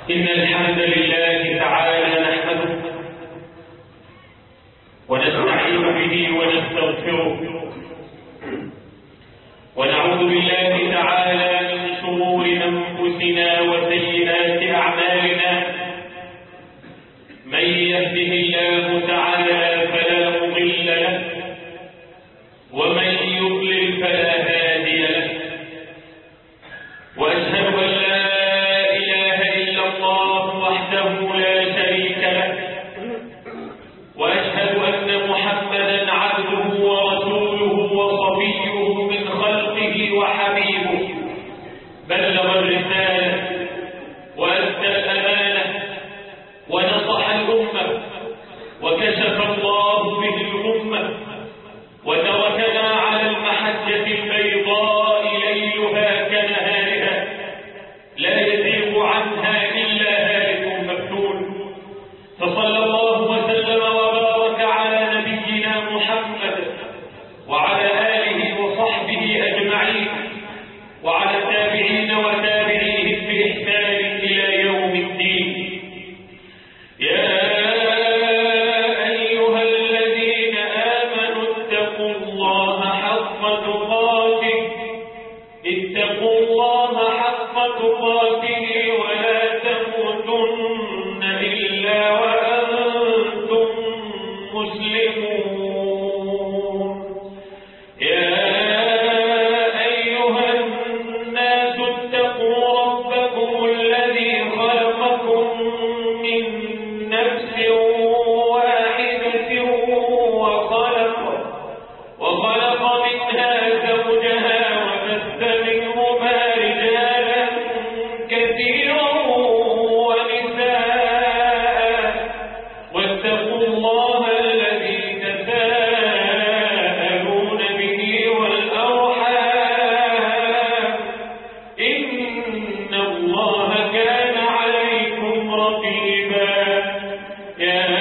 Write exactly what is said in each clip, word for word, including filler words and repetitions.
إن الحمد لله تعالى نحمده ونستعين به ونستغفره ونعوذ بالله تعالى من شرور أنفسنا وسيئات أعمالنا. من يهده الله تعالى فلا مضل له ومن يضلل فلا هادي له، وأشهد أن لا إله إلا الله وحده لا شريك له، وأشهد أن محمدا عبده ورسوله وصفيه من خلقه وحبيبه، بلغ الرسالة وأدى الأمانة ونصح الأمة وكشف الله به الأمة، وتركنا على المحجة البيضاء ليلها كنهارها لا يزيغ عنها إلا هالك مفتون. فصلى الله وسلم وبارك على نبينا محمد وعلى آله وصحبه أجمعين وعلى التابعين وتابعيهم بإحسان إلى يوم الدين. يا أيها الذين آمنوا اتقوا الله حق تقاته اتقوا الله حق تقاته ولا تموتن إلا وأنتم مسلمون. يا أيها الناس اتقوا ربكم الذي خلقكم من نفس واحدة وخلق وخلق منها زوجها وبث منهما رجالا كثيرا ونساء، واتقوا الله الذي تساءلون به والأرحام إن الله كان عليكم رقيبا. يا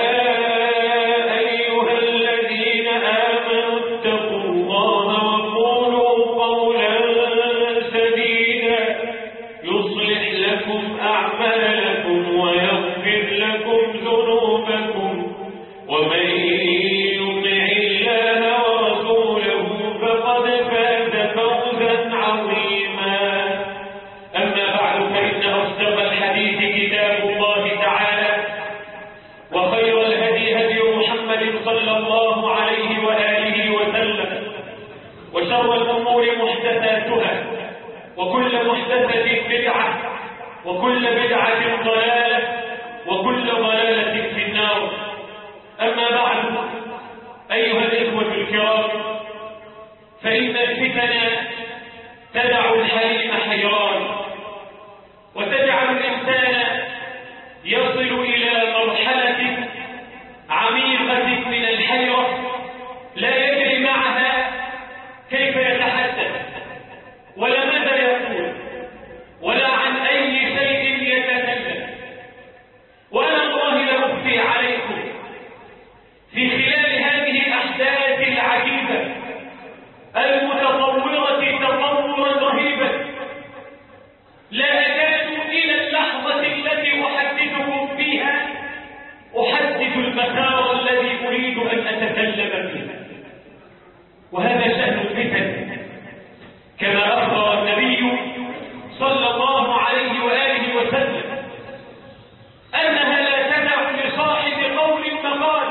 أيها الذين آمنوا اتقوا الله وقولوا قولا سديدا يصلح لكم أعمالكم ويغفر لكم ذنوبكم، ومن يطع الله ورسوله فقد فاز فوزا عظيما. أما بعد، فإن أصدق الحديث كتاب الله تعالى، وخير الهدي هدي محمد صلى الله عليه وآله وسلم، وشر الأمور محدثاتها، وكل محدثة بدعة، وكل بدعة ضلالة، وكل ضلالة في النار. أما بعد، أيها الإخوة الكرام، فإن الفتن تدع الحليم حيران، وتجعل الإنسان يصل إلى مرحلة عميقة من الحيرة لا يدري معها كيف يتحدث ولا ماذا يقول ولا عن أي شيء يتكلم. وأنا الله لا أخفي عليكم، في خلال هذه الأحداث العجيبة المتطورة تطورا رهيبا، لا أكاد إلى اللحظة التي أحدثكم فيها أحدد المسار الذي أريد أن أتكلم فيه، وهذا شأن الفتن. كما أخبر النبي صلى الله عليه وآله وسلم أنها لا تدع لصاحب قول مقالا،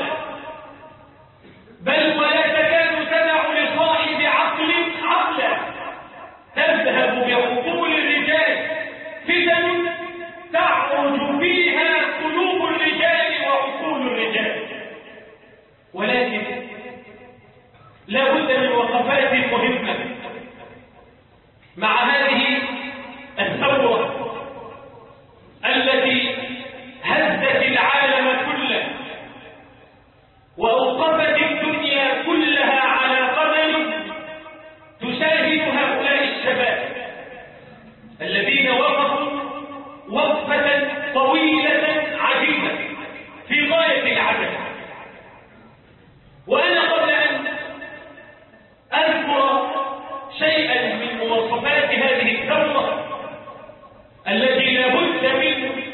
بل ولا تكاد تدع لصاحب عقل عقلا. تذهب بعقول الرجال فتن تعرج فيها قلوب الرجال وعقول الرجال. ولكن لا بد من وقفات مهمة مع هذه الثورة التي هزت العالم كله وأوقفت الدنيا كلها على قدم تشاهد هؤلاء الشباب الذين وقفوا وقفة طويلة عجيبة في غاية العجب. وأنا قبل أن أذكر شيئا من مواصفات هذه الثورة التي لا بد من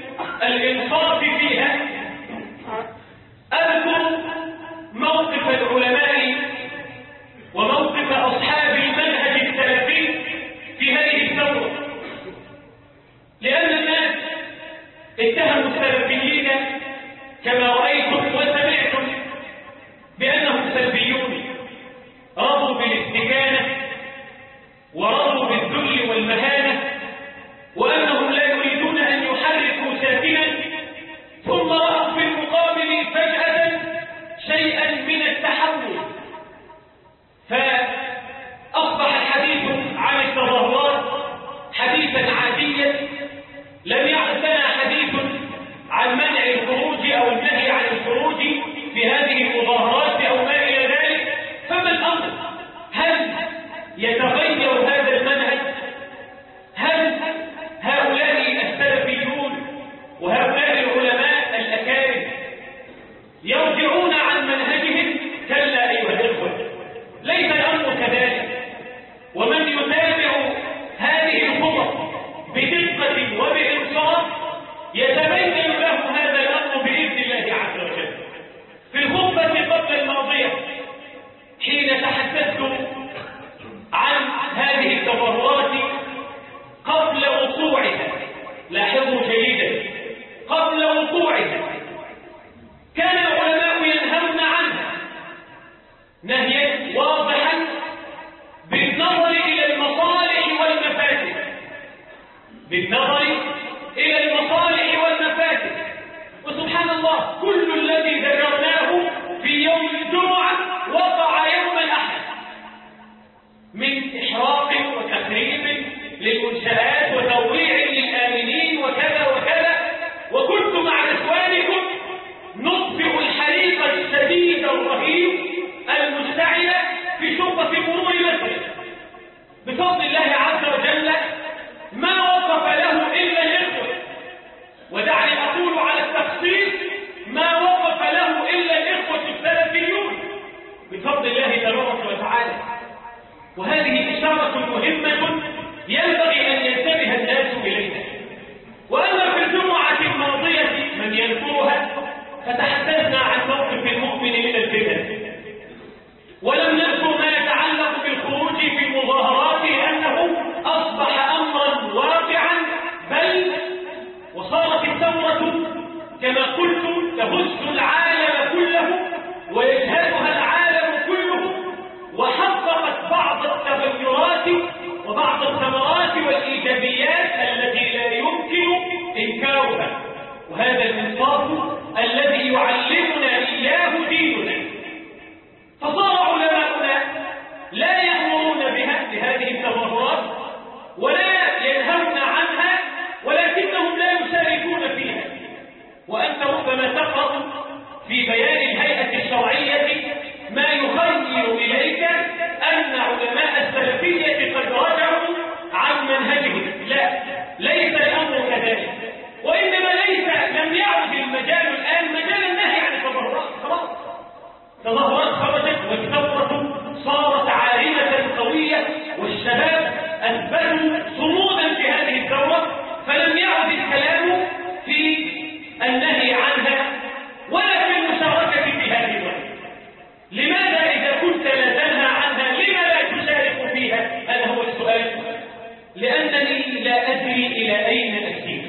بالنظر إلى المصالح والمفاسد. وسبحان الله كل الذي ذكرناه في يوم الجمعة وقع يوم الأحد من إحراق وتخريب للمنشآت وتوقيع للآمنين وكذا وكذا. وكنت مع إخوانكم نطفئ الحريق الشديد الرهيب المشتعل في شرطة مرور مسجد بفضل الله عز وجل، ما وقف له إلا الإخوة. ودعني أقول على التخصيص ما وقف له إلا الإخوة السلفيون بفضل الله تبارك وتعالى. وهذه إشارة مهمة ينبغي أن ينتبه الناس إليها. وأما في الجمعة الماضية من يذكرها فتحدثنا عن موقف المؤمن من الفتن، ولم نذكر ما يتعلق بالخروج في المظاهرات لأنه أصبح أمرا واقعا، بل وصارت الثورة كما قلت تهز العالم كله ويشهدها العالم كله، وحققت بعض التغيرات وبعض الثمرات والإيجابيات التي لا يمكن إنكارها. وهذا الإنصاف الذي يعلمنا إياه ديننا. فصار علماؤنا لا يأمرون بها بهذه التظاهرات ولا ينهون عنها، ولكنهم لا يشاركون فيها. وأنت ربما تقرأ في بيان الهيئة الشرعية ما يخيل إليك أن علماء السلفية قد رجعوا عن منهجهم. لا، ليس الأمر كذلك، وإنما ليس لم يعد المجال الآن مجال النهي عن التظاهرات. خلاص تظاهرات خرجت والثورة صارت عارمة قوية، والشباب أثبتوا صمودا في هذه الثورة، فلم يعد الكلام في النهي عنها ولا في المشاركة في هذه الوقت. لماذا إذا كنت لا تنهى عنها لما لا تشارك فيها؟ هذا هو السؤال. لأنني لا أدري إلى أين أسير.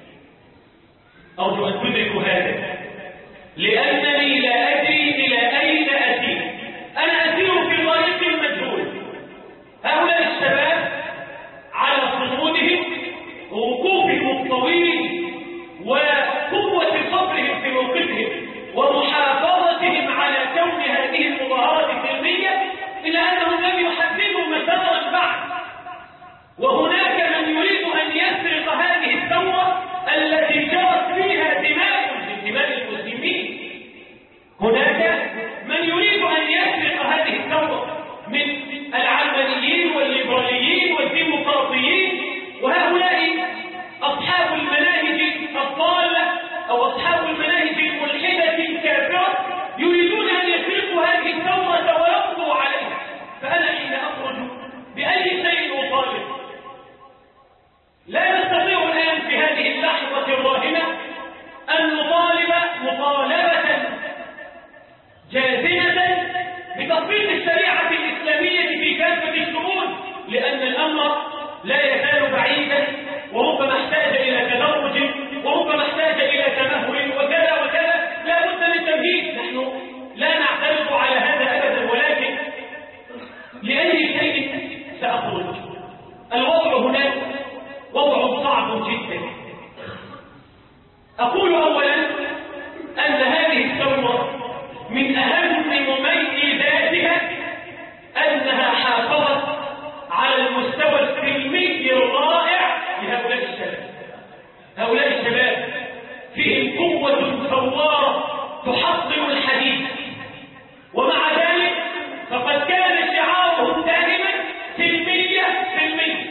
أرجو أن تدركوا هذا. لأنني لا أدري إلى أين أسير. أنا أسير في طريق مجهول. هؤلاء الشباب على صمودهم ووقوفهم الطويل وقوة صبرهم في موقفهم ومحافظتهم على كون هذه المظاهرات السلمية، إلا أنهم لم يحددوا مسارا بعد. وهناك من يريد أن يسرق هذه الثورة التي جرت فيها دماء من دماء المسلمين. هناك من يريد أن يسرق هذه الثورة من العلمانيين والليبراليين والديمقراطيين، وهؤلاء أصحاب المناهج الضالة أو أصحاب المناهج الملحدة الكافرة يريدون أن يسرقوا هذه الثورة ويقضوا عليها. فأنا حين أخرج بأي شيء أطالب، لا نستطيع الآن في هذه اللحظة الراهنة أن نطالب مطالبة جازمة بتطبيق الشريعة الإسلامية في كافة الشؤون، لأن الأمر لا يزال بعيدا، وربما احتاج إلى تدرج، وربما احتاج إلى تمهل وكذا وكذا. لا بد من تمهيد. نحن لا نعترض على هذا أبدا، ولكن لأي شيء سأخرج. الوضع هناك وضع صعب جدا. أقول أولا أن هذه الثورة من أهم مميزاتها أنها حافظت على المستوى السلمي الرائع لهؤلاء الشباب. هؤلاء الشباب فيهم قوة ثوارة تحطم الحديد، ومع ذلك فقد كان شعارهم دائما سلمية سلمية.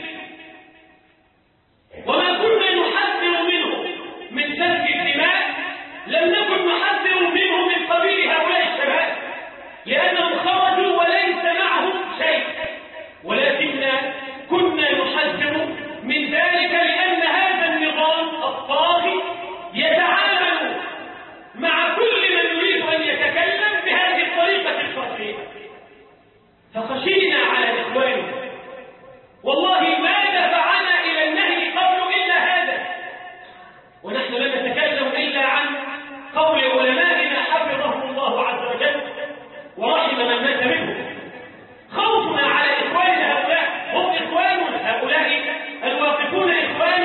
وما كنا نحذر منه من سفك الدماء لم نكن نحذر منه من قبيل هؤلاء الشباب، لأنهم خرجوا وليس معهم شيء، ولكن كنا نحذر من ذلك لأن هذا النظام الطاغي يتعامل مع كل من يريد أن يتكلم بهذه الطريقة الفظيعة. فخشينا على إخواننا، والله ما دفعنا إلى النهي قول إلا هذا، ونحن لا نتكلم إلا عن قول علمائنا حفظهم الله عز وجل ورحم من مات منهم. خوفنا على إخواننا هؤلاء هم إخواننا، هؤلاء الواقفون إخواننا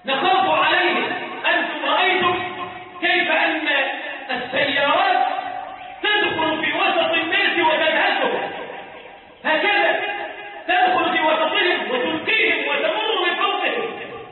نخاف عليهم. أنتم رأيتم كيف أن السيارات تدخل في وسط الناس وتدهسهم، هكذا تدخل في وسطهم وتلقيهم وتمر من فوقهم،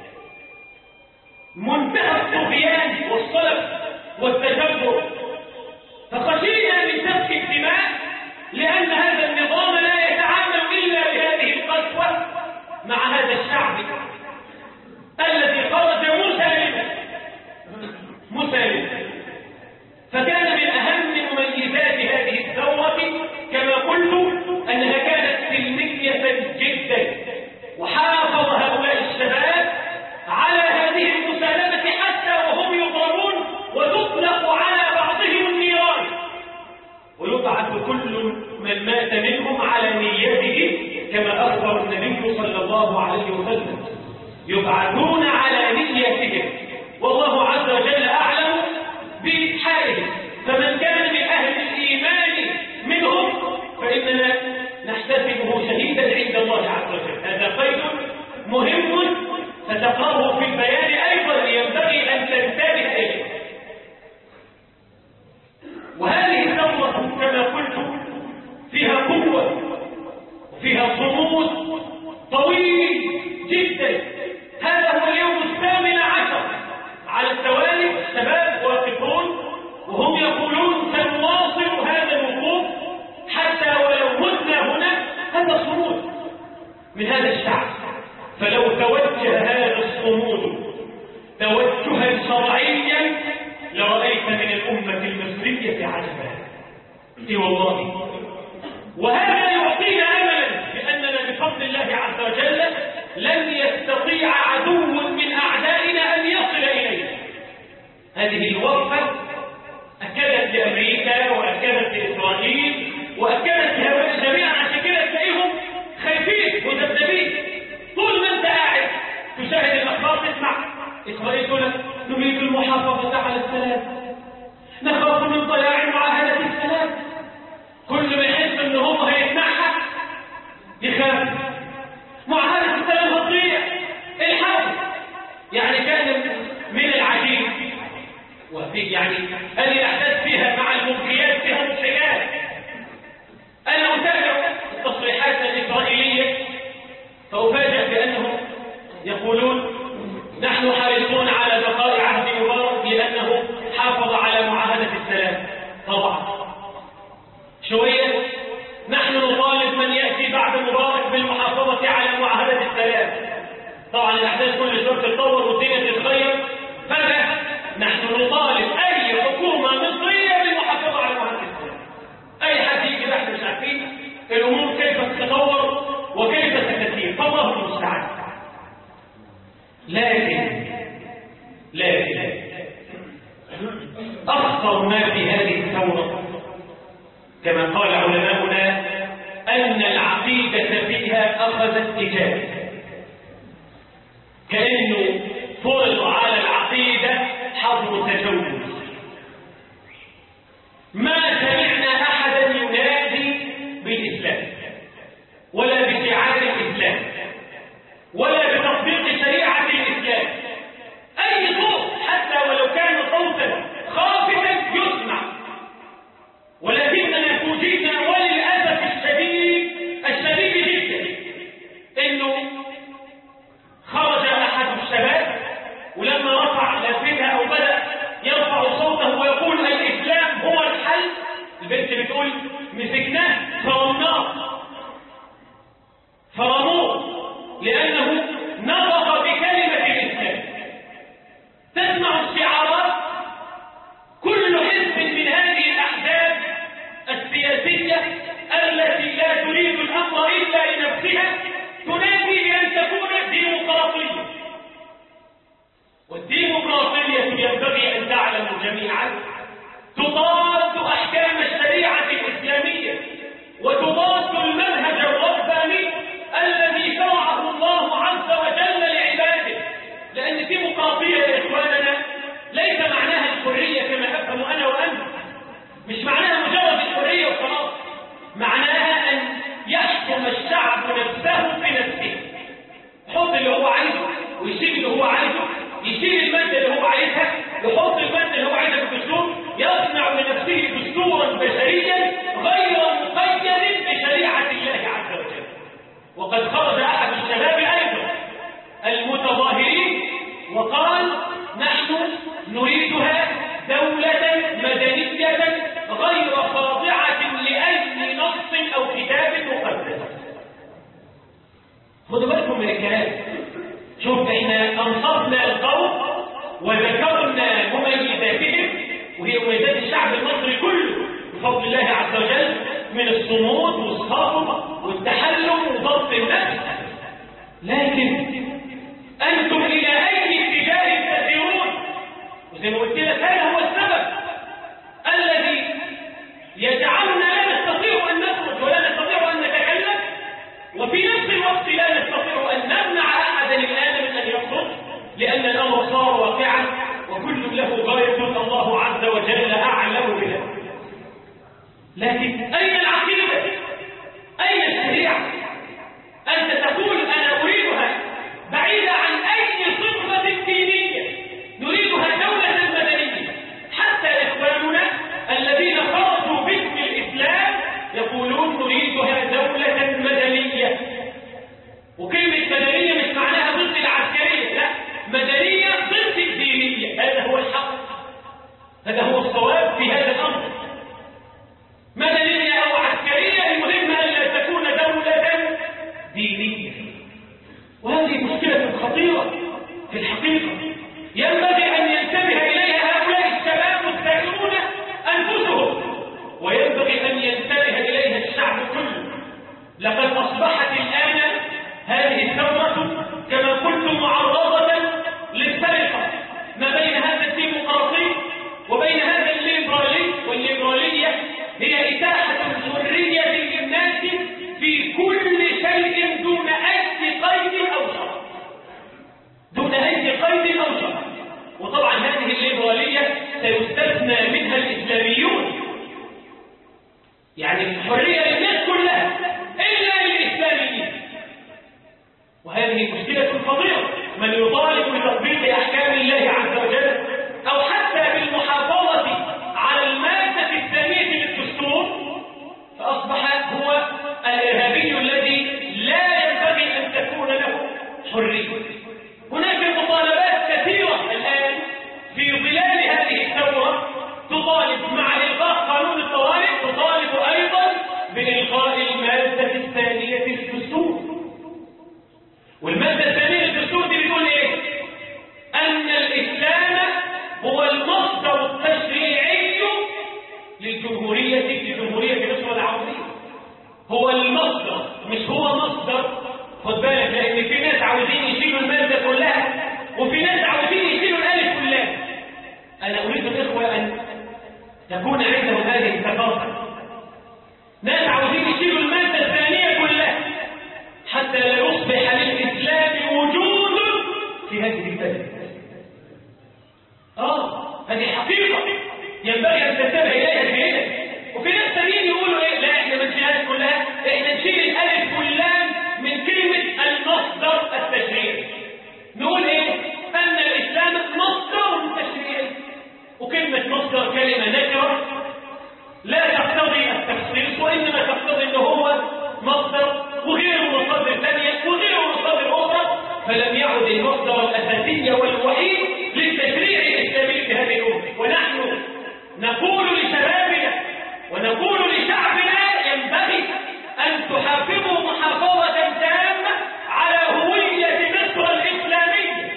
منتهى الطغيان والصلف والتجبر. فخشينا من سفك الدماء لأن هذا النظام لا يتعامل إلا بهذه القسوة مع هذا الشعب الذي خرج مسالما مسالما. فكان من أهم مميزات هذه الثورة كما قلت أنها كانت سلمية جدا، وحافظ هؤلاء الشباب على هذه المسالمة حتى وهم يضربون وتطلق على بعضهم النيران، ويبعث كل من مات منهم على نيته كما أخبر النبي صلى الله عليه وسلم، يبعثون على نيتهم، والله عز وجل أعلم بحالهم. فمن كان من أهل الإيمان منهم فإننا نحتسبه شهيدا عند الله عز وجل. هذا قيد مهم فتقرأه في البيان أيضا ينبغي أن تنتبه إليه. وهذه الثورة كما قلت فيها قوة وفيها صمود طويل جدا. هذا هو اليوم الثامن عشر على التوالي، الشباب واقفون وهم يقولون سنواصل هذا الوقوف حتى ولو متنا هنا. هذا صمود من هذا الشعب. فلو توجه هذا الصمود توجها شرعيا لرأيت من الأمة المصرية عجبا. اي والله. وهذا يعطينا أملا بأننا بفضل الله عز وجل لن يستطيع عدو من أعدائنا أن يصل إلينا. هذه الوقفة أكدت لأمريكا وأكدت لإسرائيل وأكدت لهؤلاء جميعا، عشان كده تلاقيهم خايفين مذبذبين. طول ما أنت قاعد تشاهد الأخبار تسمع إسرائيل تقول لك نريد المحافظة على السلام، نخاف من ضياع معاهدة السلام. كل ما يحس إن هم هيتنحى يخاف، معاهدة السلام هتضيع، الحرب. يعني كان من العجيب وفي يعني أن يحدث فيها مع المبكيات فيها مشكلات. أنا أتابع التصريحات الإسرائيلية فأفاجأ بأنهم يقولون نحن حريصون على بقاء عهد مبارك لأنه حافظ على معاهدة السلام. طبعا شوية نحن نطالب من يأتي بعد مبارك بالمحافظة على معاهدة السلام. طبعا الأحداث كل شوية تتطور والدنيا تتغير، فجأة نحن نطالب أي حكومة مصرية بالمحافظة على معاهدة السلام. أي حد يجي بحث مش عارفين الأمور كيف تتطور وكيف ستسير، فالله المستعان. لكن لكن أخطر ما في هذه الثورة كما قال علماؤنا أن العقيدة فيها أخذت اتجاه، كأنه فرض على العقيدة حظر تجوز. ما سمعنا أحدا ينادي بالإسلام ولا بشعار الإسلام ولا بتطبيق شريعة الإسلام. أي صوت حتى ولو كان صوتا خافتا يسمع، ولكننا فوجئنا وللأسف الشديد الشديد جدا إنه خرج أحد الشباب ولما رفع لافتها أو بدأ يرفع صوته ويقول الإسلام هو الحل، البنت بتقول مسكناه فرمناه فرموه لأنه لكم ركاب. شوف احنا انصفنا القوم وذكرنا مميزاتهم، وهي مميزات الشعب المصري كله بفضل الله عز وجل من الصمود والصبر والتحلم وضبط النفس. لكن انتم الى اي اتجاه تسيرون؟ وزي ما قلت لك هذا هو السبب الذي يجعلنا لا نستطيع ان نخرج ولا نستطيع ان نتكلم، وفي نفس الوقت لا نستطيع ان نمنع احدا الان من ان يخرج، لان الامر صار واقعا وكل له غايه الله عز وجل اعلم بها. لكن اين العقيده؟ اين الشريعه؟ انت تقول انا اريدها بعيده عن اي صفه دينيه، نريدها دوله مدنيه. حتى اخواننا الذين خرجوا باسم الاسلام يقولون نريدها دوله مدنيه. وكلمه مدنيه مش معناها ضد العسكريه، لا، مدنيه ضد الدينيه. هذا هو الحق، هذا هو الصواب في هذا الامر. مدنيه او عسكريه، المهم الا تكون دوله دينيه. وهذه مشكله خطيره في الحقيقه، ينبغي ان ينتبه اليها هؤلاء الشباب السائرون انفسهم، وينبغي ان ينتبه اليها الشعب كله. لقد اصبحت الان هذه الثوره كما قلت معرضه للسرقه ما بين هذا الديمقراطي وبين هذا الليبرالي. والليبراليه هي اتاحه الحريه للناس في كل شيء دون اي قيد او شرط، دون اي قيد او شرط. وطبعا هذه الليبراليه سيستثنى منها الاسلاميون، يعني الحريه للناس كلها الا للاسلاميين. وهذه مشكله خطيره. من يطالب بتطبيق احكام الله عز وجل او حتى بالمحافظه على الماده الثانيه للدستور فاصبح هو الارهابي الذي لا ينبغي ان تكون له حريه. هناك مطالبات كثيره الان في ظلال هذه الثوره تطالب مع الغاء قانون الطوارئ، تطالب ايضا بالغاء الماده الثانيه للدستور. والماده الثانيه للدستور دي بتقول ايه؟ ان الاسلام هو المصدر التشريعي للجمهوريه لجمهوريه مصر العربيه. هو المصدر، مش هو مصدر. خد بالك، لان في ناس عاوزين يشيلوا الماده كلها وفي ناس عاوزين يشيلوا الالف كلها. انا اريد الاخوه ان تكون عندهم هذه الثقافه. ناس عاوزين يشيلوا الماده الثانيه كلها حتى لا يصبح للاسلام وجود في هذه البلد. اه هذه حقيقه ينبغي ان تنتبه اليها جيدا. وفي ناس ثانيين يقولوا ايه؟ لا احنا ما نشيلهاش كلها، احنا نشيل الالف واللام من كلمه المصدر التشريعي. نقول ايه؟ ان الاسلام مصدر تشريعي، وكلمه مصدر كلمه نكره لا تقتضي التخصيص، وانما تقتضي انه هو مصدر وغيره مصادر ثانيه وغيره مصادر اخرى، فلم يعد المصدر الاساسي والوحيد للتشريع الاسلامي في هذه الامه. ونحن نقول لشبابنا ونقول لشعبنا ينبغي ان تحافظوا محافظه تامه على هويه مصر الاسلاميه،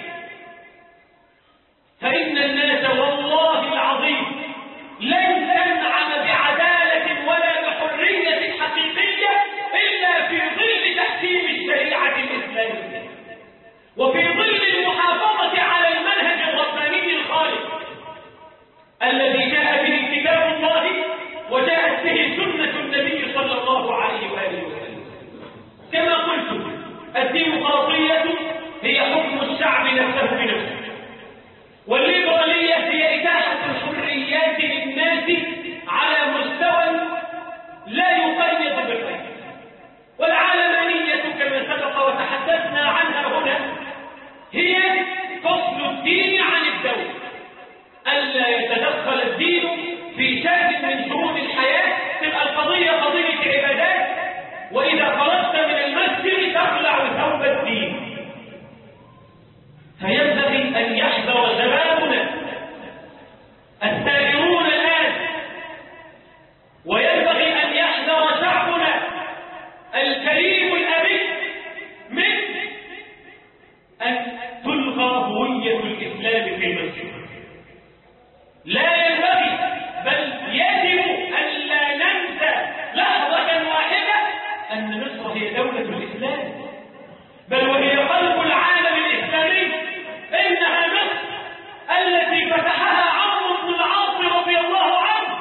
فان الناس والله العظيم لن تنعم بعداله ولا بحريه حقيقيه الا في ظل تحكيم الشريعه الاسلاميه وفي ظل المحافظه على المنهج الرباني الخالق الذي جاء به كتاب الله وجاءت به سنه النبي صلى الله عليه واله وسلم. كما قلت، الديمقراطيه هي حكم الشعب نفسه بنفسه، والليبراليه هي اتاحه الحريات للناس على مستوى لا يقيد بالقيد. والعلمانيه كما سبق وتحدثنا عنها هنا هي فصل الدين عن الدوله، الا يتدخل رؤية الإسلام في مصر. لا ينبغي بل يجب أن لا ننسى لحظة واحدة أن مصر هي دولة الإسلام، بل وهي قلب العالم الإسلامي. إنها مصر التي فتحها عمرو بن العاص رضي الله عنه،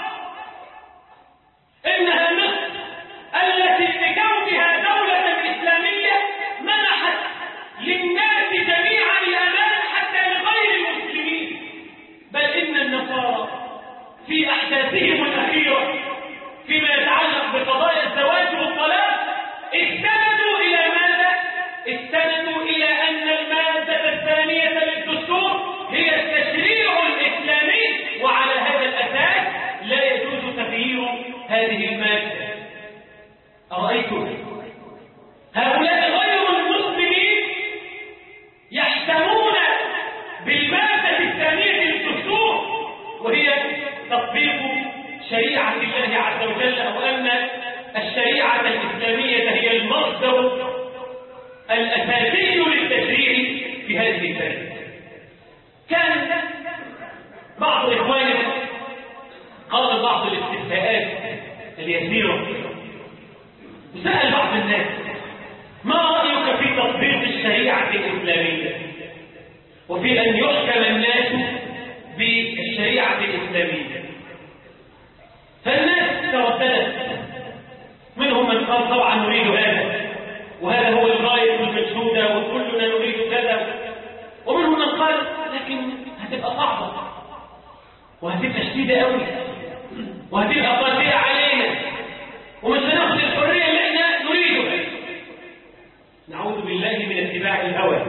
إنها مصر التي بكونها دولة إسلامية منحت للناس جميعا الأمان حتى لغير المسلمين. بل إن النصارى في أحداثهم الأخيرة فيما يتعلق بقضايا الزواج والطلاق استندوا إلى ماذا؟ استندوا إلى أن المادة الثانية للدستور هي التشريع الإسلامي، وعلى هذا الأساس لا يجوز تغيير هذه المادة. أرأيتم هؤلاء غير المسلمين يحتمون بالمادة الثانية للدستور وهي تطبيق شريعة الله عز وجل، أو أن الشريعة الإسلامية هي المصدر الأساسي للتشريع في هذه البلد. كان بعض إخواننا قال بعض الاستفتاءات اليسيرة، سأل بعض الناس: ما رأيك في تطبيق الشريعة الإسلامية وفي أن يحكم الناس بالشريعة الإسلامية؟ فالناس ترددت، منهم من قال طبعا نريد هذا وهذا هو الغاية المنشودة وكلنا نريد كذا، ومنهم من قال لكن هتبقى صعبة وهتبقى شديدة قوي وهتبقى قاسية علينا ومش هناخد الحرية اللي احنا نريدها. نعوذ بالله من اتباع الهوى.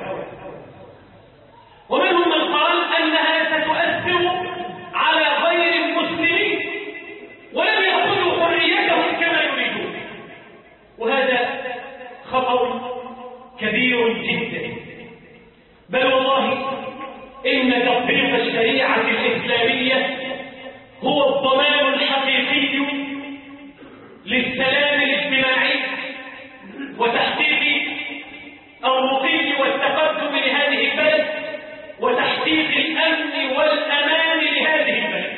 ومنهم من قال أنها ستؤثر على غير المسلمين ولم يأخذوا حريتهم كما يريدون، وهذا خطأ كبير جدا. بل والله إن تطبيق الشريعة الإسلامية هو الضمان الحقيقي للسلام الاجتماعي وتحقيق الرقي والتقدم لهذه البلد وتحقيق الأمن والأمان لهذه البلد.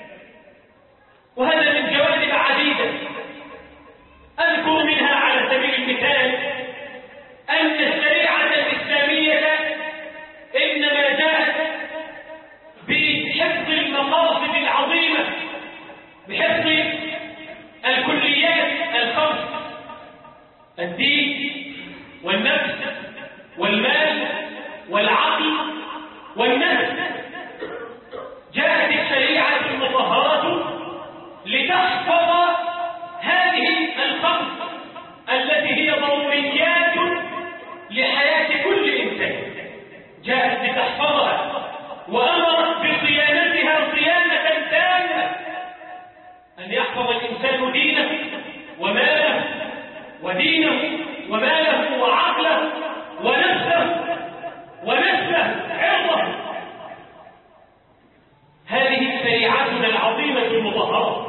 وهذا من جوانب عديدة، أذكر منها على سبيل المثال أن الشريعة الإسلامية إنما جاءت بحفظ المقاصد العظيمة، بحفظ الكليات الخمس: الدين والنفس والمال والعقل والنفس. جاءت الشريعة المطهرة لتحفظ هذه الخمس التي هي ضروريات لحياة كل إنسان، جاءت لتحفظها وأمرت بصيانتها صيانة تامة، أن يحفظ الإنسان دينه وماله ودينه وماله وعقله ونفسه ونفسه عرضه. هذه شريعتنا العظيمة المطهرة.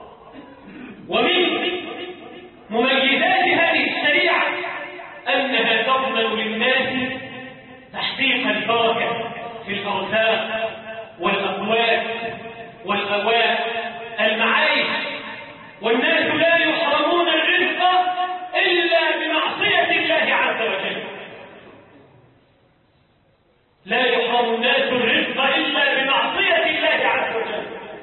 ومن مميزات هذه الشريعة أنها تضمن للناس تحقيق البركة في الأرزاق والأقوات والأواء المعايش، والناس لا يحرمون الرزق إلا بمعصية الله عز وجل. لا يحرم الناس الرزق إلا بمعصية الله عز وجل.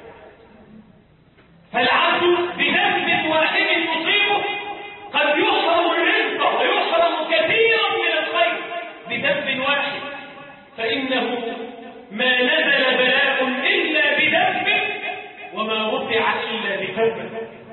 فالعبد بذنب واحد يصيبه قد يحرم الرزق ويحرم كثيرا من الخير بذنب واحد، فإنه ما نزل بلاء إلا بذنب وما رفع إلا بتوبة.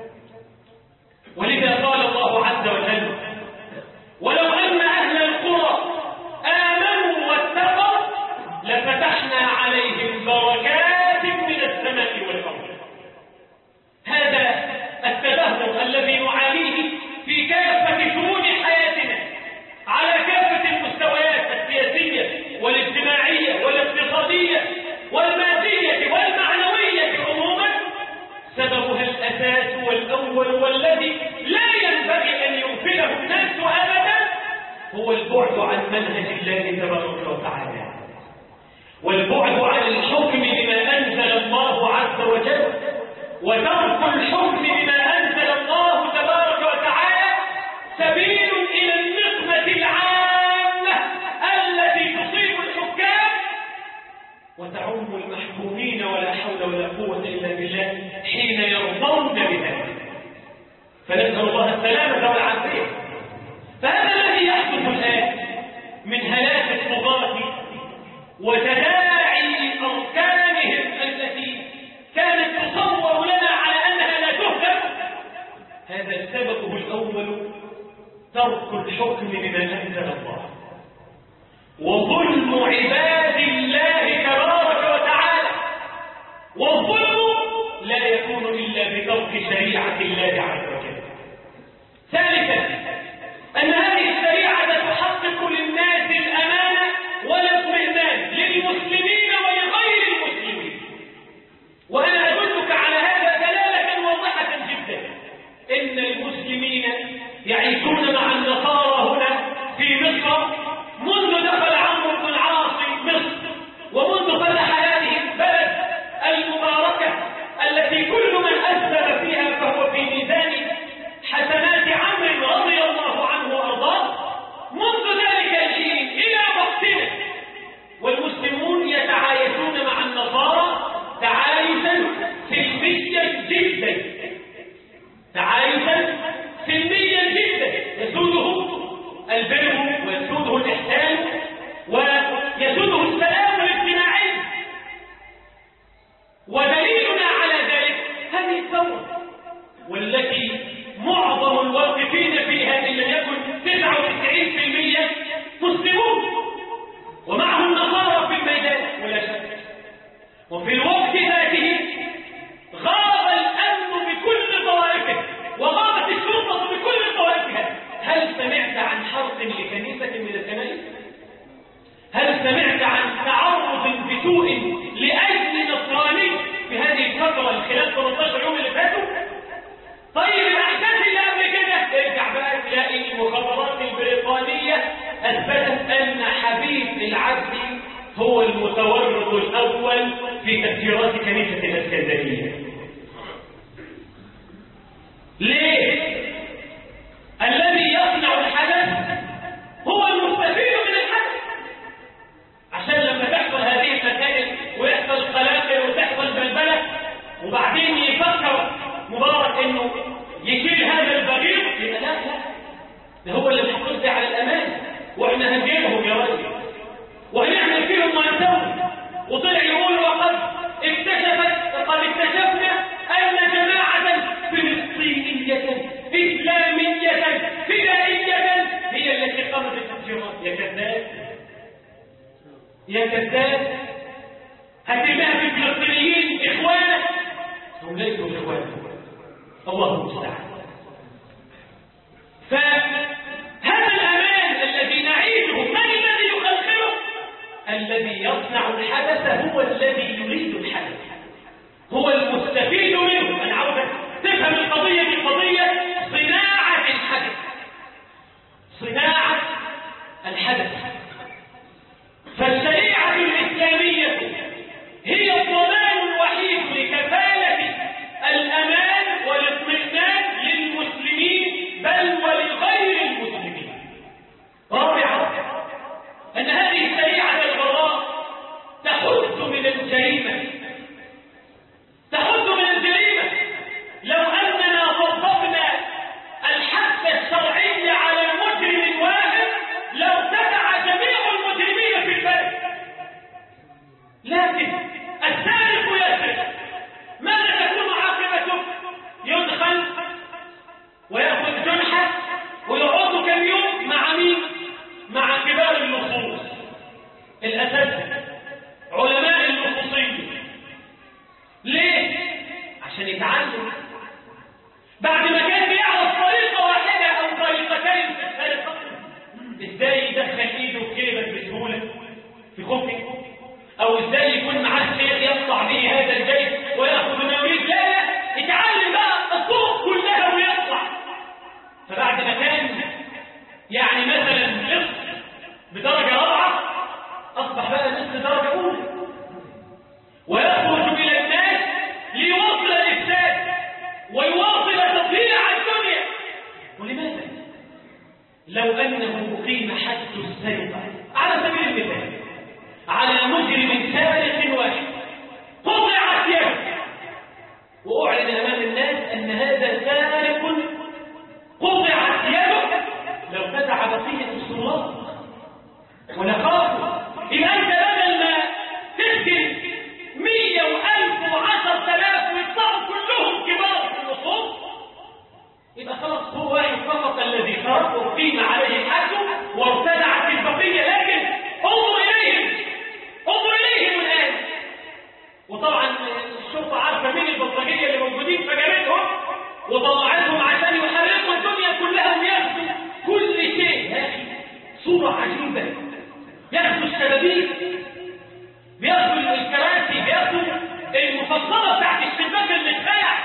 ولذا قال الله عز وجل: ولو أن أهل القرى آمنوا واتقوا لفتحنا عليهم بركات من السماء والأرض. هذا التدهور الذي نعانيه في كافة شؤون حياتنا على كافة المستويات السياسية والاجتماعية والاقتصادية والمادية والمعنوية عموما، سببها الأساس والأول والذي لا ينبغي أن يغفله الناس أبدا هو البعد عن منهج الله تبارك وتعالى. والبعد عن الحكم بما أنزل الله عز وجل وترك الحكم بما أنزل الله تبارك وتعالى سبيل إلى النقمة العامة التي تصيب الحكام وتعم المحكومين ولا حول ولا قوة إلا بالله حين يرضون بذلك. فنسأل الله السلامة والعافية. فهذا الذي يحدث الآن من هلاك الطغاة وتداعي أركانهم التي كانت تصور لنا على أنها لا تهدم، هذا سببه الأول ترك الحكم بما أنزل الله وظلم عباد الله تبارك وتعالى. والظلم لا يكون إلا بترك شريعة الله عز وجل. ثالثا أن هذه الشريعة تحقق للناس الأمانة والاطمئنان للمسلمين ولغير المسلمين. وأنا أدلك على هذا دلالة واضحة جدا. إن المسلمين يعيشون مع النصارى هنا في مصر منذ دخل عمرو بن العاص مصر ومنذ فتح هذه البلد المباركة التي كل من أسلم فيها فهو في ميزان حسنات عمرو رضي الله عنه وأرضاه. منذ ذلك الحين إلى وقتنا والمسلمون يتعايشون مع النصارى تعايشا سلميا جدا، تعايشا سلميا جدا يسوده البر ويسوده الإحسان ويسوده السلام الاجتماعي. ودليلنا على ذلك هذه الثورة والتي معظم الواقفين فيها إن لم يكن تسعة وتسعين بالمئة مسلمون ومعهم النصارى في الميدان ولا شك. وفي الوقت ذاته غاب الأمن بكل طوائفه وغابت الشرطة بكل طوائفها. هل سمعت عن حرق لكنيسة من الكنائس؟ هل سمعت عن تعرض بسوء لأجل نصراني في هذه الفترة خلال ثلاثة عشر يوم اللي فاتوا؟ طيب الأحداث اللي قبل كده ارجع بقى تلاقي المخابرات البريطانية أثبتت أن حبيب العبد هو المتورط الأول في تفجيرات كنيسة الإسكندرية. ليه؟ الذي يصنع الحدث هو المستفيد من الحدث. عشان لما تحصل هذه المسائل ويحصل قلاقل وتحصل بلبلة وبعدين يفكر مبارك انه يشيل هذا البغيض، يبقى لا لا ده هو اللي بيحافظ على الامان واحنا هنجيبهم يا راجل وهنعمل فيهم ما نسوي. وطلع يقول وقد اكتشفت قد اكتشفنا ان جماعه فلسطينيه اسلاميه فدائيه هي التي قامت بالتفجيرات. يا كذاب يا كذاب، هتلاقيها في الفلسطينيين اخوانك هم ليسوا اخوانك، الله المستعان. فهذا الأمان الذي نعيشه من الذي يخلقه؟ الذي يصنع الحدث هو الذي يريد الحدث، هو المستفيد منه. أنا عاوزك تفهم القضية دي قضية صناعة الحدث، صناعة الحدث. فالشريعة الإسلامية هي الضمان الوحيد لكفالة الأمان والاطمئنان للمسلمين بل ولغير المسلمين. رابعا أن هذه الشريعة الغراء تحد من الجريمة، تحد من الجريمة. لو أننا طبقنا الحد الشرعي على مجرم واحد لارتفع جميع المجرمين في البلد. لكن السارق يسرق، ماذا تكون عاقبته؟ يدخل ويأخذ جنحة ويقعد كم يوم مع مين؟ مع كبار اللصوص الأساتذة علماء اللصوصية. ليه؟ عشان يتعلم. بعد ما كان بيعرف طريقة واحدة أو طريقتين في السرقة، ازاي يدخل ايده في كلمة بسهولة في خفه، او ازاي يكون معاه شيء يقطع به هذا البيت وياخذ ما يريد. لا لا، يتعلم بقى الطرق كلها ويطلع. فبعد ما كان يعني مثلا نصف بدرجه رابعه اصبح بقى نصف درجه اولى. بياخدوا الشبابيك، بياخدوا الكراسي، بياخدوا المفصلة بتاعت الشباك المتخلع،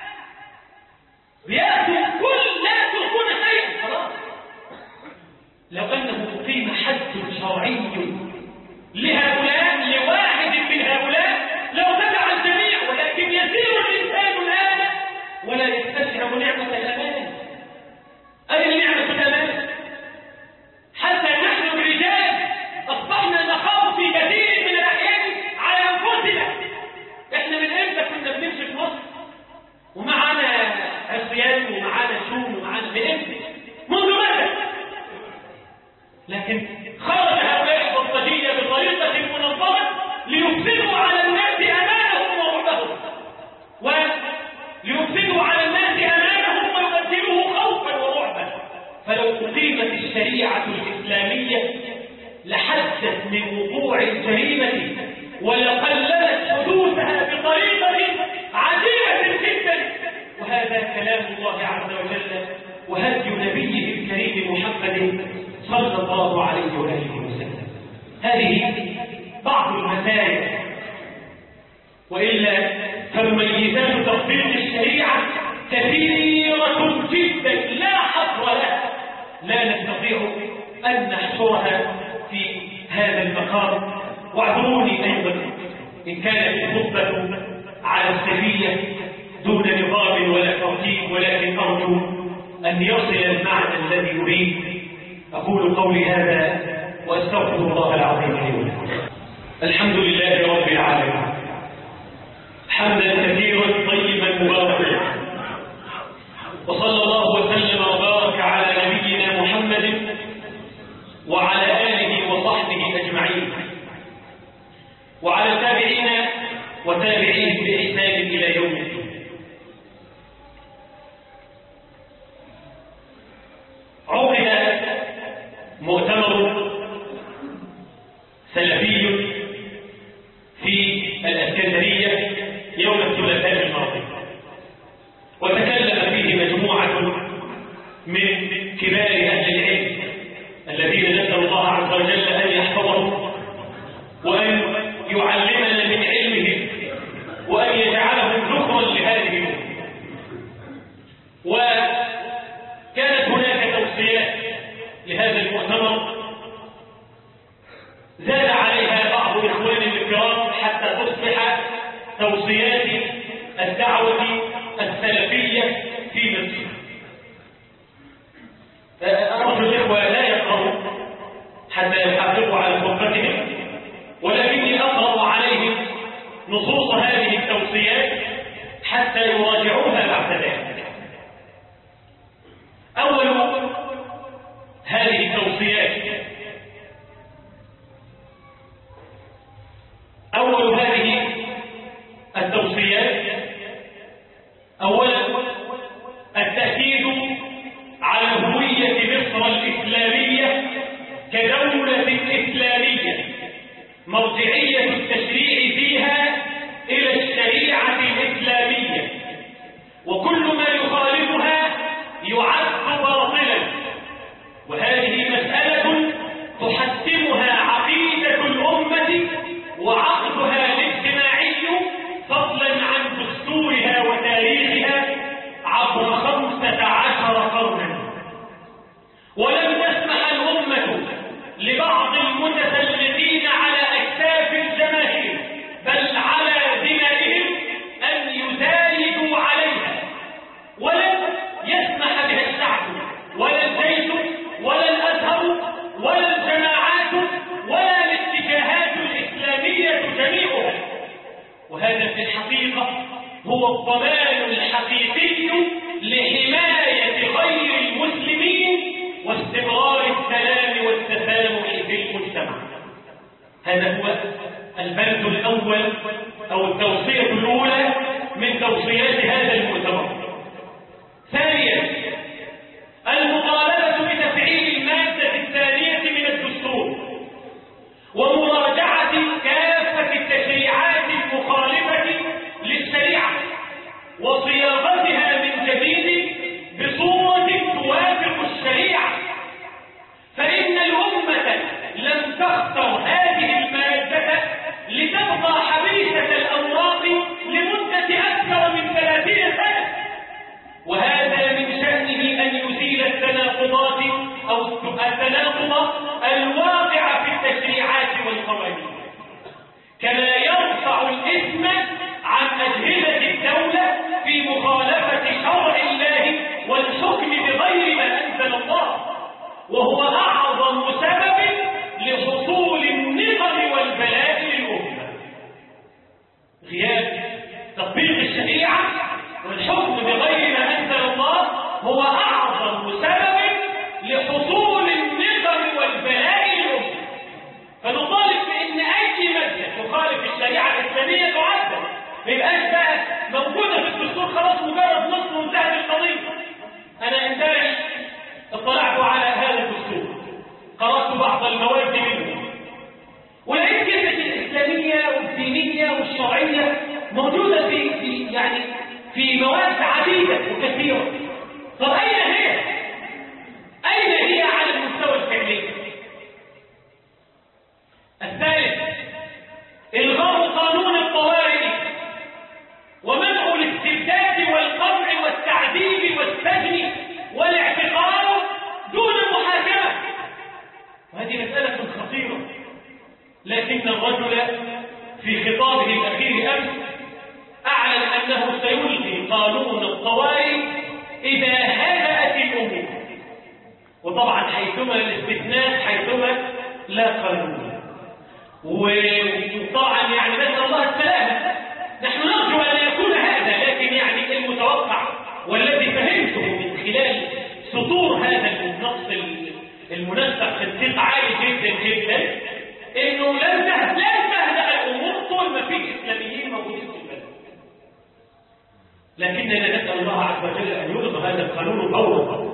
بياخدوا كل لا يتركون شيئا. خلاص لو أنه أقيم حد شرعي لهؤلاء لواحد من هؤلاء لو تبع الجميع، ولكن يسير الإنسان الآن ولا يستشعر نعمة الأمان. أين نعمة الأمان؟ حتى نحن الرجال أصبحنا نخاف في كثير من الأحيان على أنفسنا. إحنا من إمتى كنا بنمشي في مصر ومعانا عصيان ومعانا شوم ومعانا من إمتى؟ منذ متى؟ لكن خرج هؤلاء البلطجية بطريقة منظمة ليفسدوا على الناس أمانهم ورعبهم، وليفسدوا على الناس أمانهم ويبدلوه خوفا ورعبا. فلو أقيمت الشريعة الإسلامية لحدت من وقوع الجريمة ولقللت حدوثها بطريقة عجيبة جدا. وهذا كلام الله عز وجل وهدي نبيه الكريم محمد صلى الله عليه وآله وسلم. هذه بعض المسائل، وإلا فمميزات تطبيق الشريعة كثيرة جدا لا حصر لها، لا نستطيع أن نحصرها في هذا المقام. واعذروني أيضا إن كانت الخطبة على السرية دون نظام ولا ترتيب، ولكن أرجو أن يصل المعنى الذي أريد. أقول قولي هذا وأستغفر الله العظيم لي ولكم. الحمد لله رب العالمين حمدا كثيرا طيبا مباركا، وصلى الله وسلم وبارك على نبينا محمد وعلى آله وصحبه أجمعين، وعلى التابعين وتابعين بإحسان إلى يوم الدين. عقد مؤتمر سلفي في الإسكندرية يوم الثلاثاء الماضي، وتكلم فيه مجموعة من كبار أهل العلم الذين نسأل الله عز وجل أن يحفظهم وأن يعلمنا من علمهم وأن يجعلهم ذخرا لهذه الأمة. وكانت هناك توصيات لهذا المؤتمر زاد عليها بعض إخواننا الكرام حتى تصبح توصيات الدعوة السلفية في مصر. أرجو الإخوة لا يقرأوا حتى يحافظوا على خطبتهم، ولكني أقرأ عليهم نصوص هذه التوصيات حتى يراجعوها بعد ذلك. أول هذه التوصيات أول هذه التوصيات أولا التأكيد على هوية مصر الإسلامية كدولة إسلامية مرجعية التشريع فيها إلى الشريعة الإسلامية، وكل ما يخالفها يعد باطلا. وهذه مسألة تحتمها عقيدة الأمة وعقدها الاجتماعي، فضلا عن دستورها وتاريخها عبر خمسة عشر قرنا. ولم تسمح الأمة لبعض المتسلطين على أكتاف الجماهير بل على دمائهم أن يزايدوا عليها، ولن يسمح بها الشعب ولا الجيش ولا الأزهر ولا الجماعات ولا الاتجاهات الإسلامية جميعها. وهذا في الحقيقة هو الضمان الحقيقي لحماية غير المسلمين واستمرار السلام والتسامح في المجتمع. هذا هو البند الأول أو التوصية الأولى من توصيات هذا المؤتمر. ثانيا المطالبة بتفعيل المادة الثانية من الدستور ومراجعة كافة التشريعات المخالفة للشريعة وصياغتها من جديد بصورة توافق الشريعة، فإن الأمة لم تخ تستخسر هذه المادة لتبقى حبيسة الأوراق لمدة أكثر من ثلاثين سنة، وهذا من شأنه أن يزيل التناقضات أو التناقض الواقع في التشريعات والقوانين، كما يرفع الإثم عن أجهزة الدولة في مخالفة شرع الله والحكم بغير ما أنزل الله، وهو أعظم سبب لحصول النقم والبلاء للأمة. غياب تطبيق الشريعة والحكم بغير ما أنزل الله هو أعظم سبب لحصول النقم والبلاء للأمة. فنطالب بأن أي مادة تخالف الشريعة الإسلامية تعدل، ما يبقاش بقى موجودة في الدستور خلاص مجرد نص وانتهت القضية. أنا امبارح اطلعت على هذا الدستور، قرأت بعض المواد منه، ولقيت كلمة الإسلامية والدينية والشرعية موجودة في في يعني في مواد عديدة وكثيرة. طب أين هي؟ أين هي على المستوى الفعلي؟ الثالث، إلغاء قانون الطوارئ ومنع الاستبداد والقمع والتعذيب والسجن والاعتقال دون محاكمة، وهذه مسألة خطيرة. لكن الرجل في خطابه الأخير أمس أعلن أنه سيلغي قانون الطوارئ إذا هدأت الأمور، وطبعا حيثما الاستثناء حيثما لا قانون، وطبعا يعني نسأل الله السلامة. نحن نرجو أن يكون هذا، لكن يعني المتوقع والذي فهمته من خلال سطور هذا النص المنسق تنسيق عالي جدا جدا انه لن تهدأ الامور طول ما في اسلاميين موجودين في البلد. لكننا نسأل الله عز وجل ان يلغى هذا القانون فورا،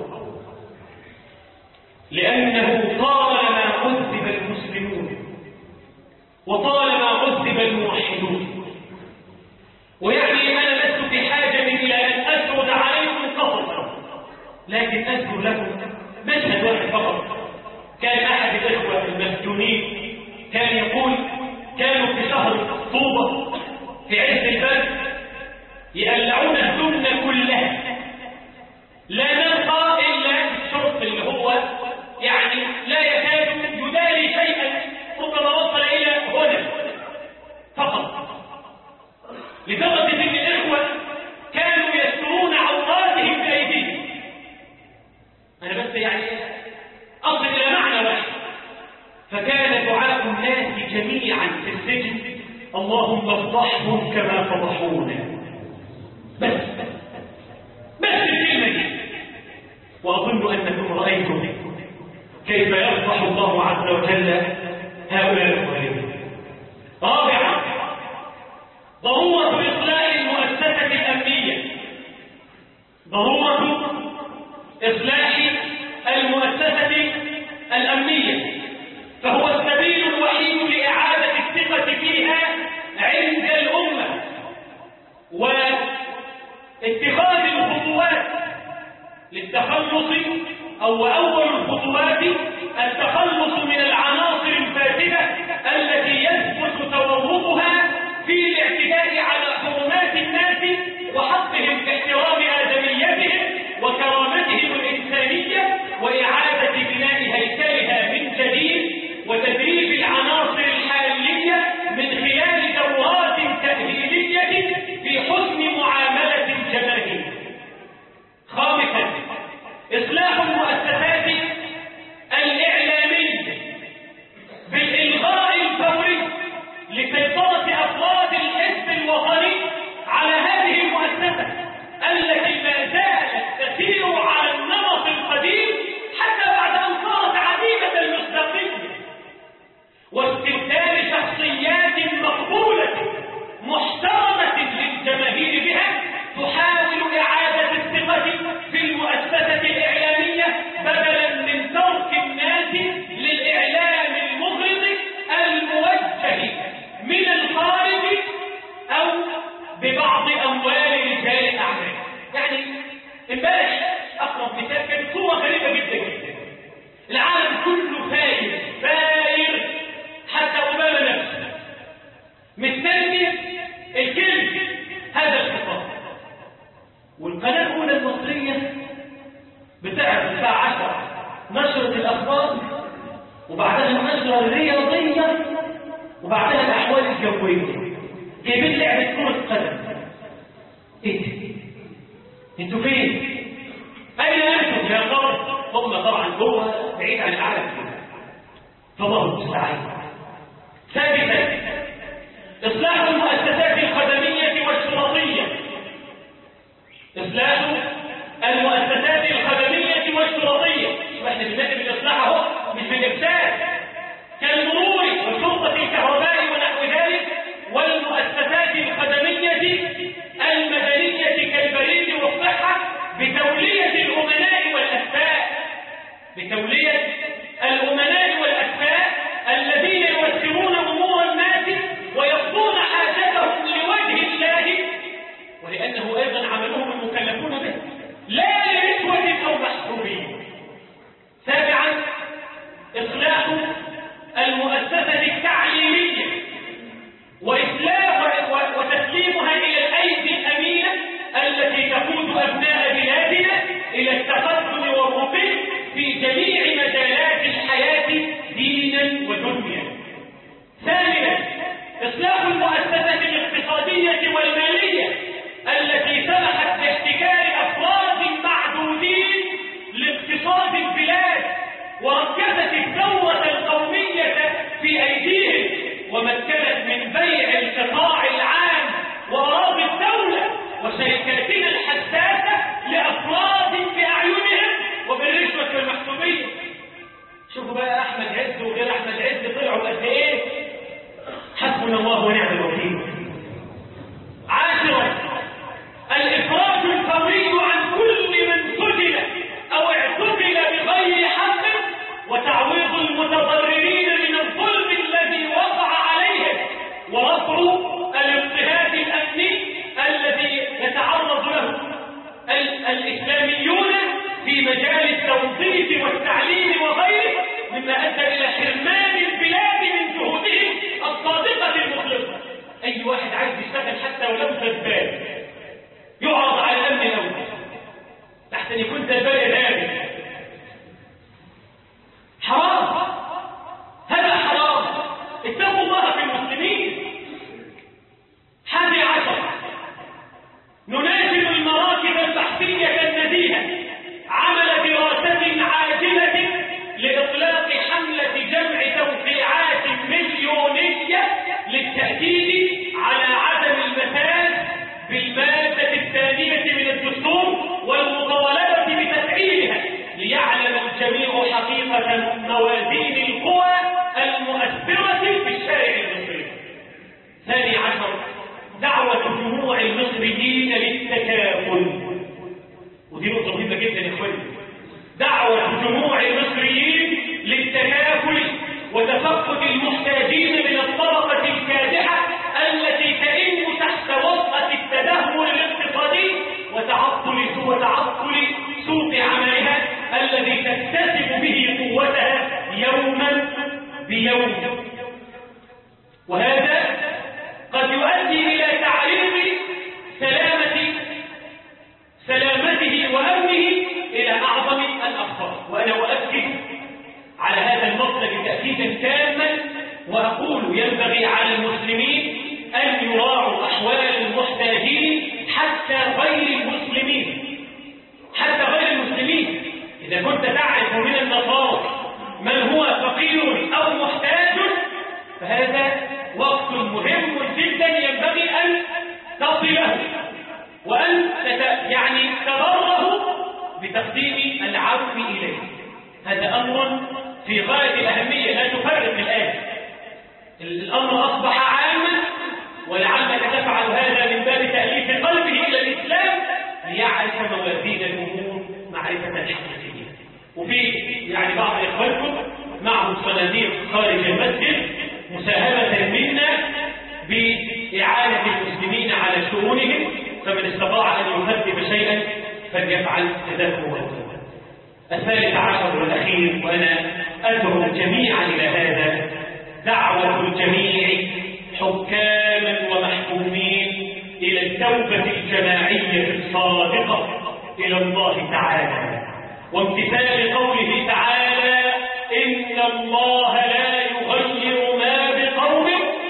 لانه طالما عذب المسلمون وطالما عذب الموحدون، ويعني انا لست في حاجه الى ان اسرد عليكم قصصا، لكن اذكر لكم مشهد واحد فقط. كان احد الاخوه المسجونين كان يقول كانوا في شهر طوبة في عز البرد يقلعون السمنة كلها، لا نلقى إلا الشرط اللي هو يعني لا يكاد يداري شيئا، ربما وصل إلى هنا فقط، لدرجة أن الإخوة كانوا يسترون عوراتهم بأيديهم. أنا بس يعني أصل إلى معنى واحد. فكان دعاء الناس جميعا في السجن اللهم افضحهم كما فضحونا، بس بس الكلمة دي. وأظن أنكم رأيتم كيف يفضح الله عز وجل هؤلاء الظالمين. رابعا، ضرورة إصلاح المؤسسة الأمنية، ضرورة إصلاح المؤسسة الأمنية، فهو السبيل الوحيد لإعادة الثقة فيها عند الأمة واتخاذ الخطوات للتخلص، أو أول الخطوات التخلص من العناصر الفاسدة التي يثبت تورطها في الاعتداء على حرمات الناس وحقهم في احترام آدميتهم وكرامتهم الإنسانية، وإعادة بناء هيكلها من جديد، وتدريب العناصر الحالية من خلال دورات تأهيلية في حسن معاملة الجماهير. خامسا، إصلاح المؤسسات الإعلامية بالإلغاء الفوري لسيطرة أفراد الحزب الوطني على هذه المؤسسة التي ما زالت تسير على النمط القديم حتى بعد أن صارت عديمة المصداقية، واستبدال شخصيات مقبولة محترمة للجماهير بها تحاول إعادة الثقة في المؤسسة الإعلامية بدلا من ترك الناس للإعلام المغرض الموجه من الخارج أو ببعض أموال رجال الأعمال. يعني امبارح أقرب مثال كانت صورة غريبة جدا جدا. العالم كله فاير فاير وبعدها الأحوال الجوية، جايبين لعبة كرة قدم. إيه ده؟ أنتوا فين؟ أين أنتم يا قوم؟ هم طبعا جوه بعيد عن العالم، فالله المستعان. ثالثا، إصلاح المؤسسات الخدمية والشرطية. إصلاح المؤسسات الخدمية والشرطية، واحنا بنتكلم بالإصلاح اهو مش بالإفساد، كالمرور وشرطة الكهرباء ونحو ذلك، والمؤسسات الخدمية المدنية كالبريد والصحة بتولية الأمناء والأسفاء، بتولية الأمناء والأسفاء الذين يوسرون أمور الناس ويقضون حاجتهم لوجه الله، ولأنه أيضا عملهم المكلفون به لا لرشوة أو محسوبية. سابعا، إصلاح المؤسسة التعليمية وإصلاح وتسليمها إلى الأيدي الأمينة التي تقود أبناء بلادنا إلى التقدم والرقي في جميع مجالات الحياة دينا ودنيا. ثانيا، إصلاح المؤسسة الاقتصادية والمالية التي سمحت باحتكار أفراد معدودين لاقتصاد البلاد وركزت الثورة القومية في أيديهم ومكنت من بيع القطاع العام وأراضي الدولة وشركاتنا الحساسة لأفراد بأعينهم وبالرشوة والمحسوبية. شوفوا بقى أحمد عز وغير أحمد عز طلعوا قد إيه، حسبنا الله ونعم الوكيل. عاشرا، الإفراج الفوري عن كل من سجن أو اعتقل بغير حق وتعويض المتضررين من الظلم الذي وقع عليهم ورفع الاضطهاد الأمني الذي يتعرض له الإسلاميون في مجال التوظيف والتعليم وغيره، مما أدى إلى حرمان البلاد من جهودهم الصادقة المخلصة. أي واحد عايز يشتغل حتى ولو سباب يعرض على الأمن الأول تحت أن يكون سباب الآمن. حرام، هذا حرام، اتقوا الله في المسلمين. حادي عشر، نناشد المراكز البحثية النزيهة عمل دراسة عاجلة لإطلاق حملة جمع توقيعات مليونية للتأكيد على عدم المساس بالمادة الثانية من الدستور والمطالبة بتفعيلها ليعلم الجميع حقيقة موازين القوى المؤثرة في الشارع المصري. ثاني عشر، دعوة جموع المصريين للتكافل، ودي نقطة مهمة جدا يا اخواني. دعوة جموع المصريين للتكافل وتفقد المحتاجين من الطبقة الكادحة التي تئن تحت وطأة التدهور الاقتصادي وتعطل وتعطل سوق عملها الذي تكتسب به قوتها يوما بيوم، وهذا قد يؤدي إلى تعريض سلامة سلامته وأمنه إلى أعظم الأخطار. وأنا أؤكد على هذا المطلب تأكيدا تاما وأقول ينبغي على المسلمين أن يراعوا أحوال المحتاجين حتى غير المسلمين، حتى غير المسلمين. إذا كنت تعرف من النصارى من هو فقير أو محتاج فهذا وقت مهم جدا ينبغي أن تصله وأن يعني تبره بتقديم العفو إليه. هذا أمر في غاية الأهمية، لا تفرق الآن. الأمر أصبح عاما ولعلك تفعل هذا من باب تأليف قلبه إلى الإسلام ليعرف موازين الأمور معرفة حقيقية. وفي يعني بعض إخوانكم معهم صناديق خارج المسجد مساهمة منا بإعانة المسلمين على شؤونهم، فمن استطاع أن يخفف شيئا فليفعل تدفعه. الثالث عشر والأخير، وأنا أدعو الجميع إلى هذا، دعوة الجميع حكاما ومحكومين إلى التوبة الجماعية الصادقة إلى الله تعالى وامتثال قوله تعالى: إن الله لا يغير ما بقوم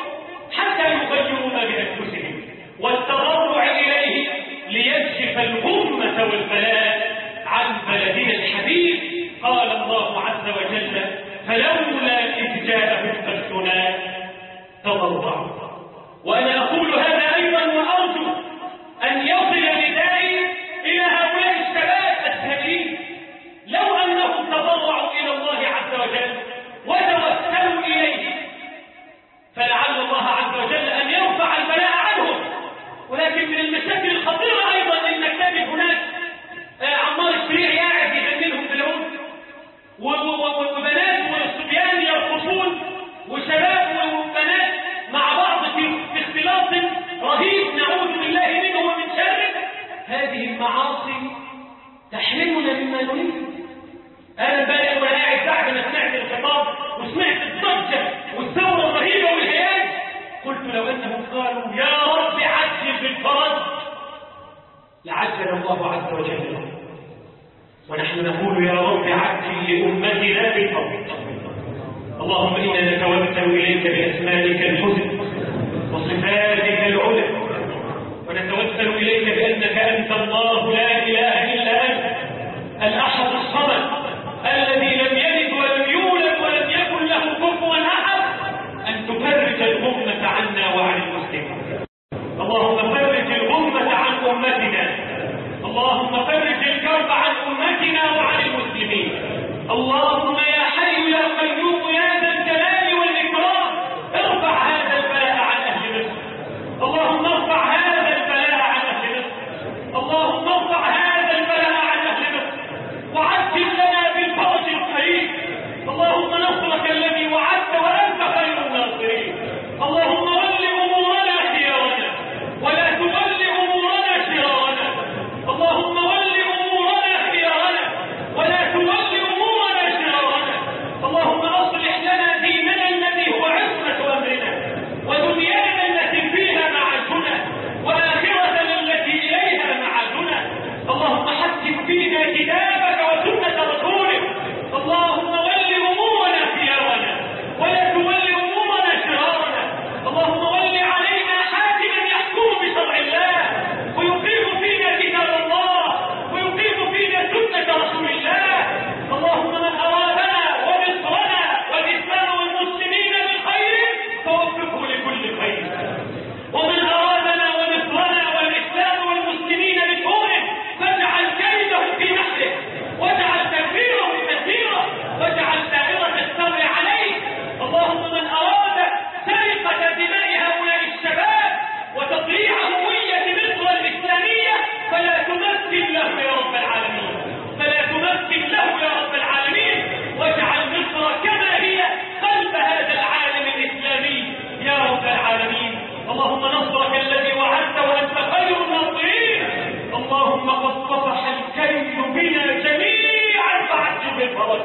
تضرعوا. وأنا أقول هذا أيضا وأرجو أن يصل ندائي إلى هؤلاء الشباب السبيل، لو أنهم تضرعوا إلى الله عز وجل وتوسلوا إليه فلعل الله عز وجل أن يرفع البلاء عنهم. ولكن من المشاكل الخطيرة أيضا أنك تجد هناك عمار الشريع قاعد يغني في العود، وبنات وصبيان يرقصون، وشباب وبنات مع بعض في اختلاط رهيب نعوذ بالله منه ومن شره. هذه المعاصي تحرمنا مما نريد. أنا امبارح وأنا قاعد بعد ما سمعت الخطاب وسمعت الضجة والثورة الرهيبة والهياج، قلت لو أنهم قالوا يا رب عجل بالفرج لعجل الله عز وجل. ونحن نقول يا رب عجل لأمتنا بالفرج. اللهم إنا نتوسل إليك بأسمائك الحسنى وصفاتك العلى، ونتوسل إليك بأنك أنت الله لا إله إلا أنت الأحد الصمد الذي لم يلد ولم يولد ولم يكن له كفوا أحد، أن تفرج الغمة عنا وعن المسلمين. اللهم فرج الغمة عن أمتنا، اللهم فرج الكرب عن أمتنا وعن المسلمين. اللهم يا حي يا قيوم يا ذا الجلال والإكرام ارفع هذا البلاء عن أهل مصر. اللهم ارفع هذا البلاء عن أهل مصر. اللهم ارفع هذا البلاء عن أهل مصر وعجل لنا بالفرج القريب. اللهم نصرك الذي وعدت وأنت خير الناصرين. اللهم ول أمورنا خيارنا ولا تول أمورنا شرارنا. اللهم ول أمورنا خيارنا ولا تول أمورنا شرارنا. اللهم أصلح لنا ديننا الذي هو عصمة أمرنا، ودنيانا التي فيها معاشنا، وآخرتنا التي إليها معادنا. اللهم حكم فينا كتابك وسنة رسولك. اللهم ول أمورنا خيارنا ولا تول أمورنا شرارنا. اللهم ول علينا حاكما يحكم بشرع الله ويقيم فينا كتاب الله ويقيم فينا سنة رسول الله. اللهم من أرادنا ومصرنا والإسلام والمسلمين بالخير فوفقه لكل خير، ومن أرادنا ومصرنا والإسلام والمسلمين بسوء فاجعل كيده في نحره واجعل تدبيره تسيره واجعل دائرة السوء عليه. اللهم من أراد سرقة دماء هؤلاء الشباب وتضييع هوية مصر الإسلامية فلا تمثل له يا رب العالمين، فلا تمثل له يا رب العالمين، واجعل مصر كما هي قلب هذا العالم الإسلامي يا رب العالمين. اللهم نصرك الذي وعدت وأنت خير الناصرين. اللهم قد طفح الكيد بنا جميعا فعجل بالفرج.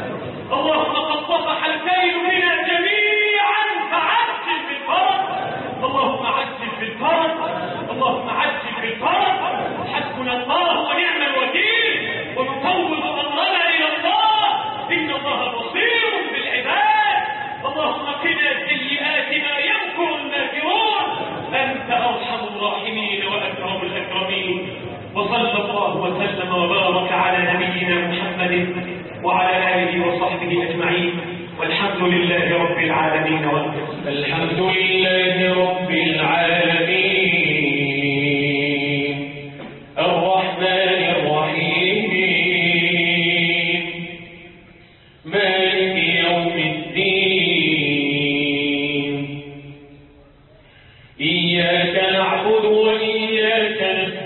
اللهم قد طفح الكيد بنا جميعا فعجل بالفرج. اللهم عجل بالفرج. اللهم عجل بالفرج. حسبنا الله ونعم الوكيل، ونفوض أمرنا إلى الله إن الله بصير بالعباد. اللهم قنا سيئات ما يمكر الماكرون، أنت أرحم الراحمين وأكرم الأكرمين. وصلى الله وسلم وبارك على نبينا محمد وعلى آله وصحبه أجمعين، والحمد لله رب العالمين. الحمد لله رب العالمين الرحمن الرحيم مالك يوم الدين. إياك نعبد وإياك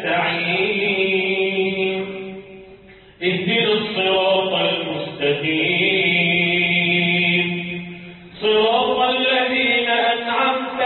نستعين. اهدنا الصراط المستقيم صراط الذين أنعمت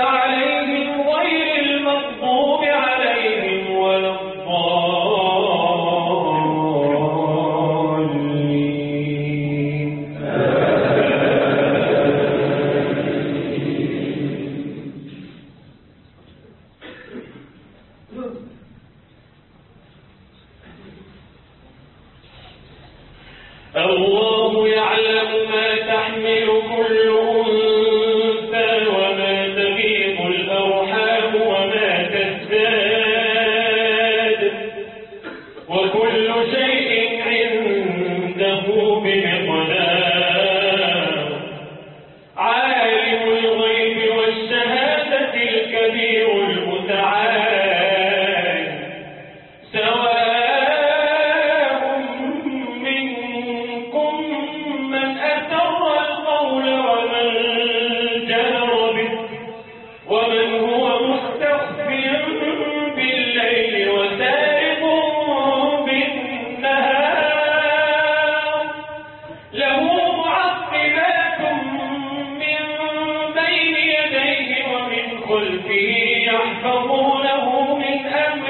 خلفه يحفظونه من أمر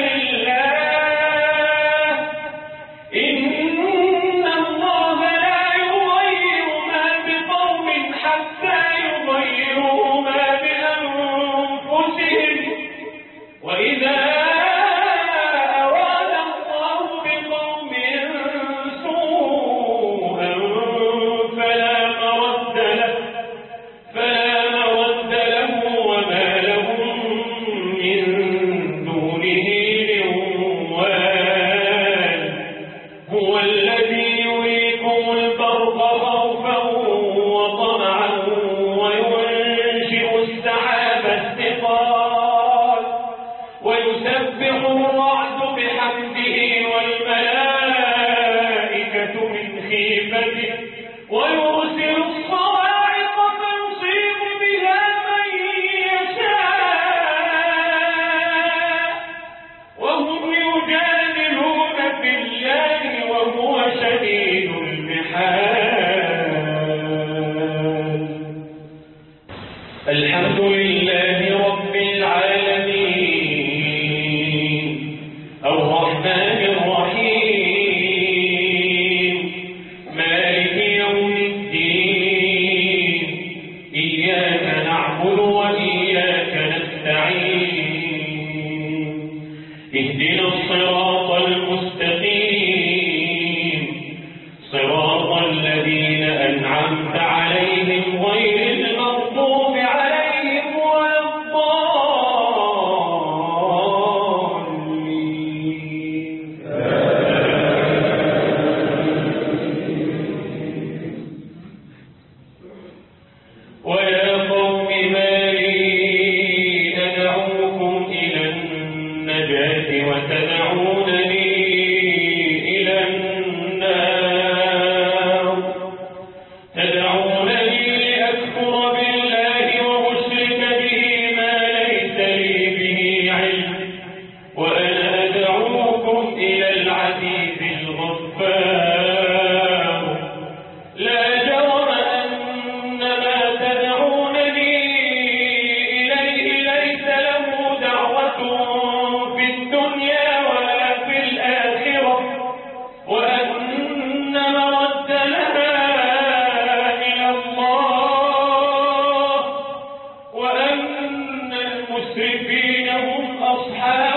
الله إن الله لا يغير ما بقوم حتى يغيروا ما بأنفسهم وإذا أراد الله بقوم سوءا فلا مرد له فلا مرد له وما لهم من دونه من وال هو الذي يريكم البرق خوفا وطمعا وينشئ السحاب الثقال ويسبح الرعد بحمده والملائكة من خيفته ويرسل الصواعق فيصيب بها من يشاء وهم يجادلون في الله وهو شديد المحال الحمد لله رب العالمين الرحمن الرحيم مالك يوم الدين إياك نعبد وإياك نستعين اهدنا الصراط المستقيم صراط الذين أنعمت عليهم غير المغضوب عليهم ولا الضالين ويا قوم ما لي أدعوكم إلى النجاة وتدعونني إلى النار تدعونني لأكفر بالله وأشرك به ما ليس لي به علم وأنا أدعوكم إلى العزيز الغفار لا جرم أن ما تدعونني إليه ليس له دعوة في الدنيا ولا في الآخرة وأن مردنا إلى الله وأن المسرفين هم أصحاب